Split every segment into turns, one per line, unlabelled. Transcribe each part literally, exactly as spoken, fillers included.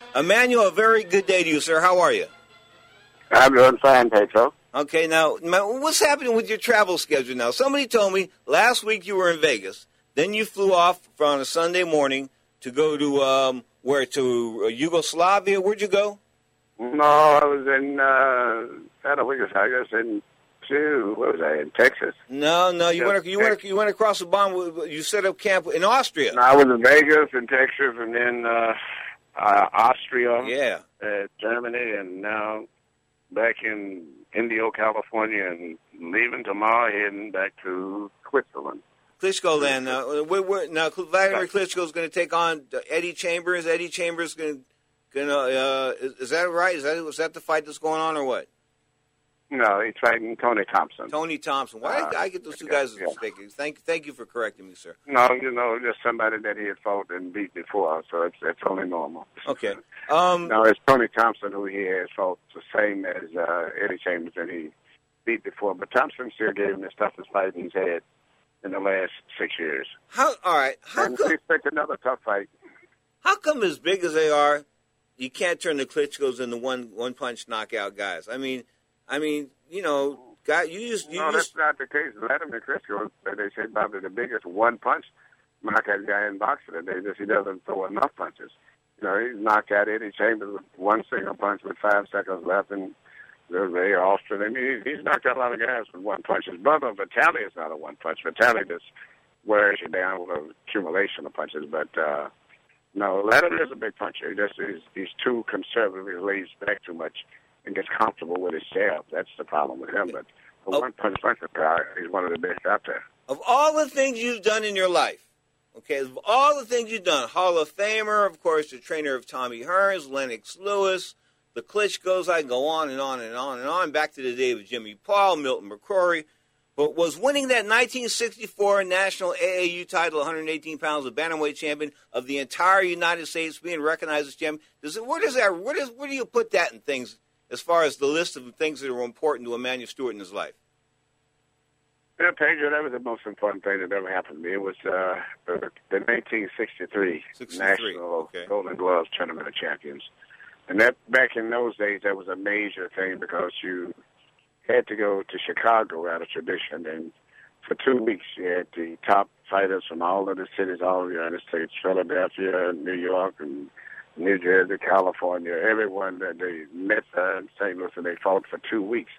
Emmanuel, a very good day to you, sir. How are you?
I'm doing fine, Pedro.
Okay, now, what's happening with your travel schedule now? Somebody told me last week you were in Vegas. Then you flew off on a Sunday morning to go to, um, where, to Yugoslavia? Where'd you go?
No, I was in, uh, I don't think I guess in, two, what was I, in Texas?
No, no, you, went, you, went, you went across the bond, you set up camp in Austria.
No, I was in Vegas and Texas and then uh, uh, Austria,
yeah,
uh, Germany, and now back in Indio, California, and leaving tomorrow, heading back to Switzerland.
Klitschko then. Uh, we're, we're, now, Vladimir Klitschko is going to take on Eddie Chambers. Eddie Chambers going to, uh, is, is that right? Is that, is that the fight that's going on or what?
No, he's fighting Tony Thompson.
Tony Thompson. Why did uh, I get those two guys yeah, mistaken? Thank, thank you for correcting me, sir.
No, you know, just somebody that he had fought and beat before, so it's it's only normal.
Okay. Um,
no, it's Tony Thompson who he has fought the same as uh, Eddie Chambers that he beat before, but Thompson still gave him the toughest fight he's had in the last six years.
How? All right. How
and
come?
We expect another tough fight.
How come, as big as they are, you can't turn the Klitschkos into one one punch knockout guys? I mean, I mean. You know, guy, you used. You
no,
used,
that's not the case. Vladimir Klitschko, they say, probably the biggest one-punch knockout guy in boxing today. Just he doesn't throw enough punches. You know, he's knocked out Eddie Chambers with one single punch with five seconds left, and Ray Austin. I mean, he's knocked out a lot of guys with one punch. His brother Vitaly is not a one-punch. Vitaly just wears you down with an accumulation of punches. But uh, no, Vladimir is a big puncher. He just he's, he's too conservative. He lays back too much and gets comfortable with his jab. That's the problem with him. But for oh. one punch puncher guy, he's one of the best out there.
Of all the things you've done in your life, okay, of all the things you've done, Hall of Famer, of course, the trainer of Tommy Hearns, Lennox Lewis, the Klitschkos, I can go on and on and on and on, back to the day of Jimmy Paul, Milton McCrory. But was winning that nineteen sixty-four National A A U title, one hundred eighteen pounds, of bantamweight champion of the entire United States, being recognized as champion, does it, where does that, where does, where do you put that in things, as far as the list of things that are important to Emmanuel Stewart in his life?
Yeah, Pedro, that was the most important thing that ever happened to me. It was uh, the, the nineteen sixty-three National
okay.
Golden Gloves Tournament of Champions. And that back in those days, that was a major thing because you had to go to Chicago out of tradition. And for two weeks, you had the top fighters from all of the cities all over the United States, Philadelphia, New York, and New Jersey, California, everyone that they met there in Saint Louis, and they fought for two weeks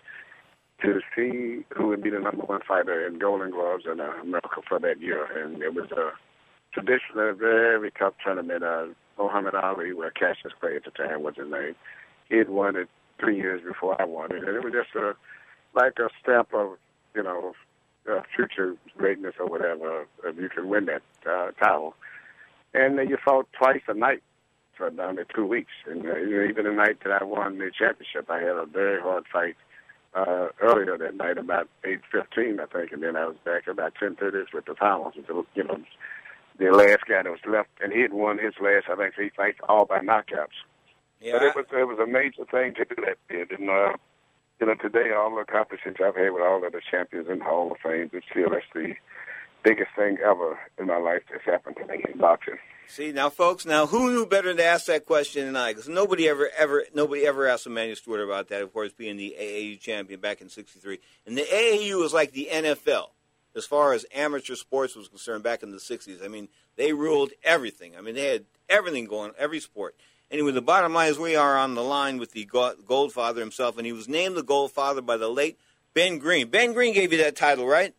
to see who would be the number one fighter in Golden Gloves in uh, America for that year. And it was a traditionally very tough tournament. Uh, Muhammad Ali, where Cassius Clay at the time was his name, he had won it three years before I won it. And it was just a, like a stamp of, you know, uh, future greatness or whatever, if you can win that uh, title. And then you fought twice a night for down to two weeks. And uh, even the night that I won the championship, I had a very hard fight uh, earlier that night, about eight fifteen, I think, and then I was back about ten thirty with the finals. You know, the last guy that was left, and he had won his last, I think, three fights all by knockouts.
Yeah.
But it was it was a major thing to do that bid. And, uh, you know, today, all the accomplishments I've had with all of the champions in the Hall of Fame, it's still that's the biggest thing ever in my life that's happened to me in boxing.
See, now, folks, now who knew better to ask that question than I? Because nobody ever, ever, nobody ever asked Emmanuel Stewart about that, of course, being the A A U champion back in sixty-three. And the A A U was like the N F L as far as amateur sports was concerned back in the sixties. I mean, they ruled everything. I mean, they had everything going, every sport. Anyway, the bottom line is we are on the line with the Goldfather himself, and he was named the Goldfather by the late Ben Green. Ben Green gave you that title, right?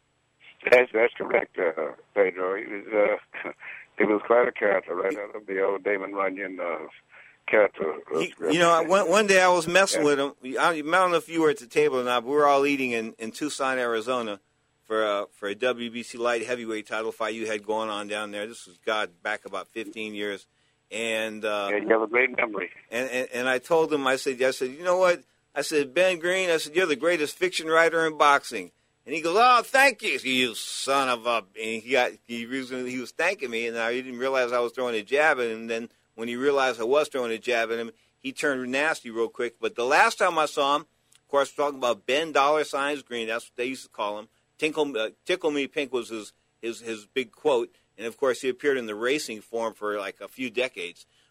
That's, that's correct, uh, Pedro. He was... Uh, He was quite a character, right out of the old Damon Runyon uh, character.
He, you know, one, one day I was messing yeah. with him. I, I don't know if you were at the table or not, but we were all eating in, in Tucson, Arizona for, uh, for a W B C light heavyweight title fight you had going on down there. This was, God, back about fifteen years. And, uh,
yeah, you have a great memory.
And, and, and I told him, I said, I said, you know what? I said, Ben Green, I said, you're the greatest fiction writer in boxing. And he goes, oh, thank you, you son of a... And he got he was, he was thanking me, and I didn't realize I was throwing a jab at him. And then when he realized I was throwing a jab at him, he turned nasty real quick. But the last time I saw him, of course, we're talking about Ben Dollar Signs Green. That's what they used to call him. Tinkle, uh, Tickle Me Pink was his, his, his big quote. And, of course, he appeared in the racing form for like a few decades.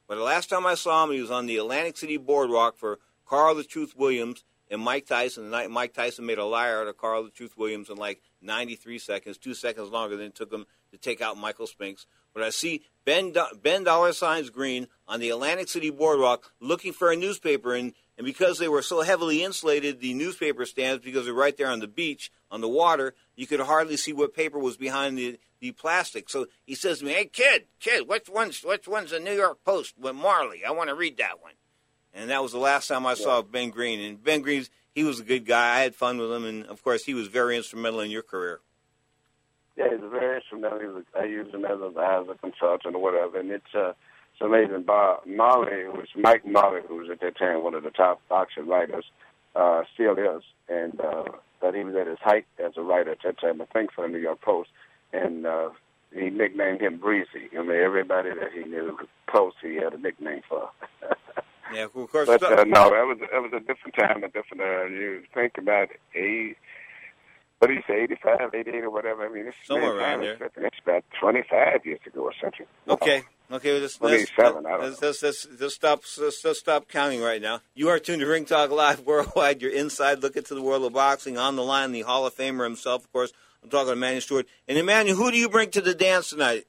But the last time I saw him, he was on the Atlantic City Boardwalk for Carl the Truth Williams and Mike Tyson. The night Mike Tyson made a liar out of Carl the Truth Williams in like ninety-three seconds, two seconds longer than it took him to take out Michael Spinks. But I see Ben Do- Ben Dollar Signs Green on the Atlantic City Boardwalk looking for a newspaper, and, and because they were so heavily insulated, the newspaper stands, because they're right there on the beach, on the water, you could hardly see what paper was behind the, the plastic. So he says to me, "Hey, kid, kid, which one's, which one's the New York Post with Marley? I want to read that one." And that was the last time I saw Ben Green. And Ben Green's, he was a good guy. I had fun with him, and, of course, he was very instrumental in your career.
Yeah, he's very instrumental. He was, I used him as a, as a consultant or whatever, and it's, uh, it's amazing. Bob Marley, it was Mike Marley, who was at that time one of the top boxing writers, uh, still is, and uh, but he was at his height as a writer at that time, I think, for the New York Post, and uh, he nicknamed him Breezy. I mean, everybody that he knew Post, he had a nickname for.
Yeah, of course.
But uh, no, that was that was a different time, a different era. You think about eight, what do you say, eighty-five, eighty-eight, or whatever. I mean, it's
somewhere around there.
It's about twenty-five years ago or something.
Okay, okay. Let's, let's,
twenty-seven. I don't
let's,
know.
let's, let's, let's stop. Let's, let's stop counting right now. You are tuned to Ring Talk Live Worldwide. Your inside look into the world of boxing. On the line, the Hall of Famer himself, of course. I'm talking to Emmanuel Stewart. And Emmanuel, who do you bring to the dance tonight?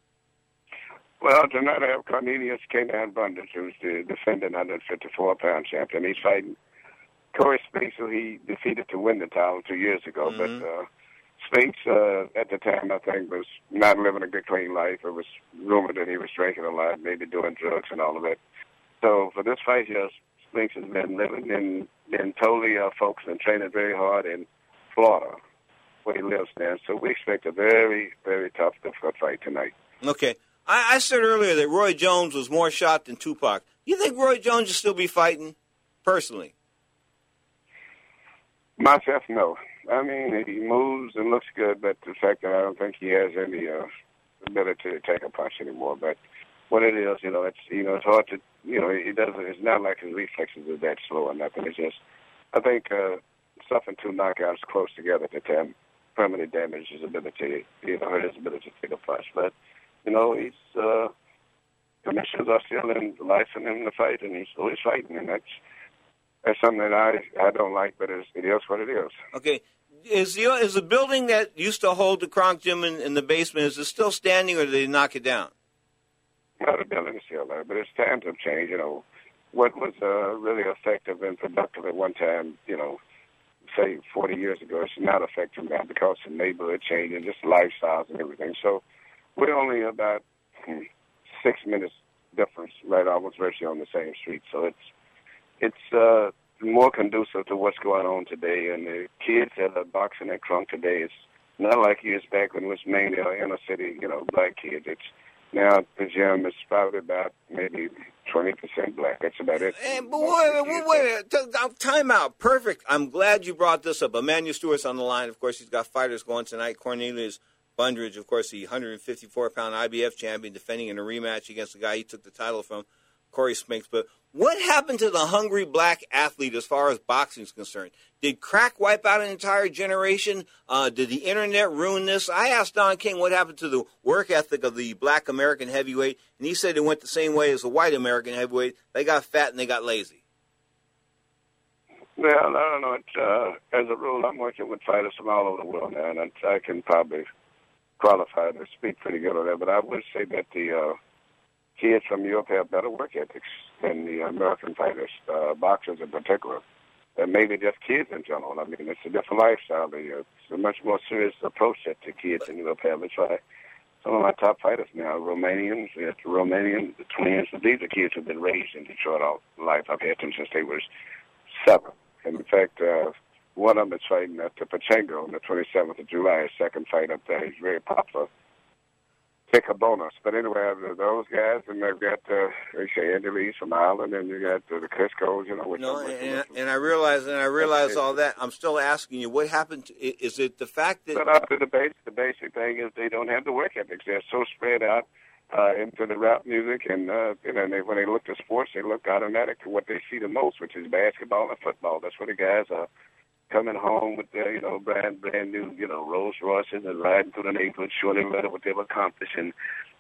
Well, tonight I have Cornelius K-Man Bundage, who's the defending one fifty-four pound champion. He's fighting Corey Spinks, who he defeated to win the title two years ago.
Mm-hmm.
But uh, Spinks, uh, at the time, I think, was not living a good, clean life. It was rumored that he was drinking a lot, maybe doing drugs and all of that. So for this fight here, Spinks has been living in, in totally uh, focused and training very hard in Florida, where he lives now. So we expect a very, very tough, difficult fight tonight.
Okay. I, I said earlier that Roy Jones was more shot than Tupac. You think Roy Jones will still be fighting, personally?
Myself, no. I mean, he moves and looks good, but the fact that I don't think he has any uh, ability to take a punch anymore. But what it is, you know, it's you know, it's hard to, you know, he doesn't. It's not like his reflexes are that slow or nothing. It's just, I think, uh, suffering two knockouts close together at the time permanently damaged his ability, you know, hurt his ability to take a punch. But you know, he's uh, commissioners are still in licensing him to fight, and he's always fighting, and that's that's something that I I don't like, but it's, it is what it is.
Okay, is the is the building that used to hold the Kronk Gym in, in the basement, is it still standing, or did they knock it down?
No, the building is still there, but it's times have changed. You know, what was uh, really effective and productive at one time, you know, say forty years ago, it's not effective now because the neighborhood changed and just lifestyles and everything. So we're only about hmm, six minutes difference, right, almost virtually on the same street. So it's it's uh, more conducive to what's going on today. And the kids that are boxing at Kronk today, it's not like years back when it was mainly inner city, you know, black kids. It's now the gym is probably about maybe twenty percent black. That's about it.
Hey, but wait, wait, wait, wait, time out. Perfect. I'm glad you brought this up. Emmanuel Stewart's on the line. Of course, he's got fighters going tonight. Cornelius Bundage, of course, the one fifty-four pound I B F champion, defending in a rematch against the guy he took the title from, Corey Spinks. But what happened to the hungry black athlete as far as boxing is concerned? Did crack wipe out an entire generation? Uh, did the internet ruin this? I asked Don King what happened to the work ethic of the black American heavyweight, and he said it went the same way as the white American heavyweight. They got fat and they got lazy.
Well, I don't know. It's, uh, as a rule, I'm working with fighters from all over the world now, and I can probably qualify to speak pretty good on that. But I would say that the uh, kids from Europe have better work ethics than the American fighters, uh, boxers in particular, and maybe just kids in general. I mean, it's a different lifestyle. It's a much more serious approach that the kids in Europe have. That's why some of my top fighters now are Romanians. We have the Romanian, the twins. These are kids who've been raised in Detroit all life. I've had them since they were seven. And in fact, uh, one of them is fighting at the Pachengo on the twenty-seventh of July, his second fight up there. He's very popular. Take a bonus. But anyway, those guys, and they've got, uh, they say, Andy Lee's from Ireland, and you got uh, the Crisco's, you know. Which
no, and, and, and I realize, and I realize all that. I'm still asking you, what happened to, is it the fact that...
But after the base, the basic thing is they don't have the work ethics. They're so spread out uh, into the rap music, and, uh, you know, they, when they look to sports, they look automatic to what they see the most, which is basketball and football. That's where the guys are coming home with their, you know, brand brand new, you know, Rolls Royces and riding through the neighborhood, showing everybody what they've accomplished. And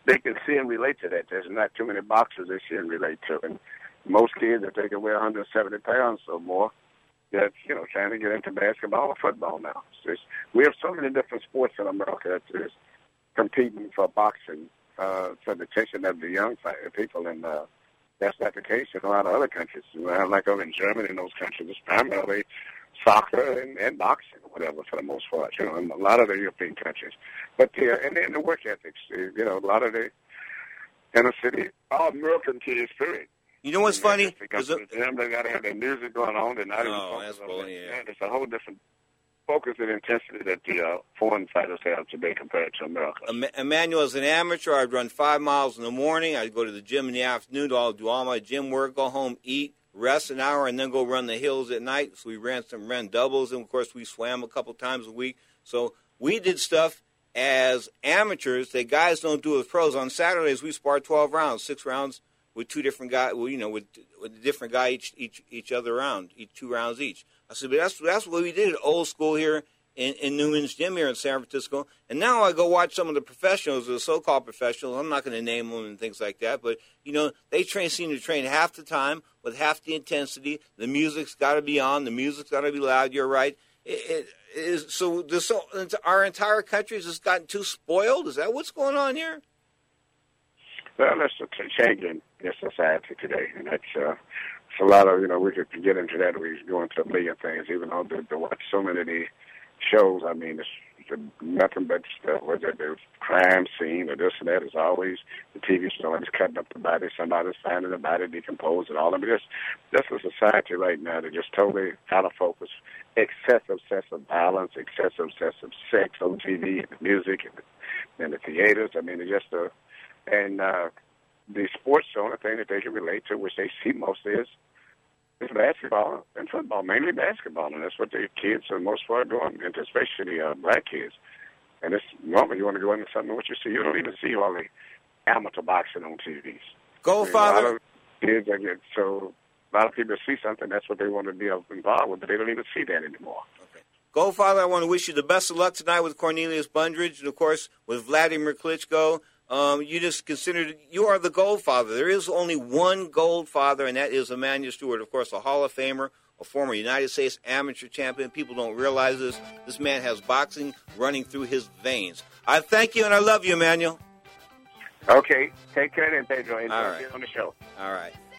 they can see and relate to that. There's not too many boxers they see and relate to. And most kids, if they can weigh one hundred seventy pounds or more, that's, you know, trying to get into basketball or football now. It's just, we have so many different sports in America that is competing for boxing, uh, for the attention of the young people. And uh, that's not the case in a lot of other countries. Well, like over in Germany and those countries, it's primarily soccer and, and boxing, whatever, for the most part, you know, in a lot of the European countries. But, yeah, and then the work ethics, you know, a lot of the inner city, all American kids, period.
You know what's
and
funny?
They got to have their music going on. They're not even
Oh, that's
focused on
cool,
that.
yeah.
It's a whole different focus and intensity that the uh, foreign fighters have today compared to America.
Em- Emmanuel, as an amateur, I'd run five miles in the morning. I'd go to the gym in the afternoon. I'll do all my gym work, go home, eat, rest an hour, and then go run the hills at night. So we ran some ran doubles, and, of course, we swam a couple times a week. So we did stuff as amateurs that guys don't do as pros. On Saturdays, we sparred twelve rounds, six rounds with two different guys, well, you know, with, with a different guy each each each other round, each two rounds each. I said, but that's that's what we did at old school here in, in Newman's Gym here in San Francisco. And now I go watch some of the professionals, the so-called professionals. I'm not going to name them and things like that, but, you know, they train, seem to train half the time with half the intensity. The music's got to be on. The music's got to be loud. You're right. It, it is, so this, our entire country has just gotten too spoiled? Is that what's going on here?
Well, that's a change in society today, and that's uh, it's a lot of, you know, we could get into that. We go into a million things, even though to, to watch so many of the shows, I mean, it's, it's nothing but stuff, whether it's crime scene or this and that. It's always the T V show is cutting up the body, somebody's finding the body decomposed and all of it. Just, that's a society right now that just totally out of focus. Excessive, excessive violence, excessive, excessive sex on T V and the music and, and the theaters. I mean, it's just a, and uh, the sports, the only thing that they can relate to, which they see most is, is basketball and football, mainly basketball, and that's what the kids for the most part doing, and especially uh, black kids. And it's normally you want to go into something, what you see, you don't even see all the amateur boxing on T Vs.
Go,
I mean,
Father.
A lot of kids that get so a lot of people see something, that's what they want to be involved with, but they don't even see that anymore.
Okay. Go, Father. I want to wish you the best of luck tonight with Cornelius Bundridge, and of course with Vladimir Klitschko. Um, you just considered you are the gold father. There is only one gold father, and that is Emanuel Stewart, of course, a Hall of Famer, a former United States amateur champion. People don't realize this. This man has boxing running through his veins. I thank you, and I love you, Emanuel.
Okay. Take care then, Pedro. Enjoy
All right.
being on the show.
All right.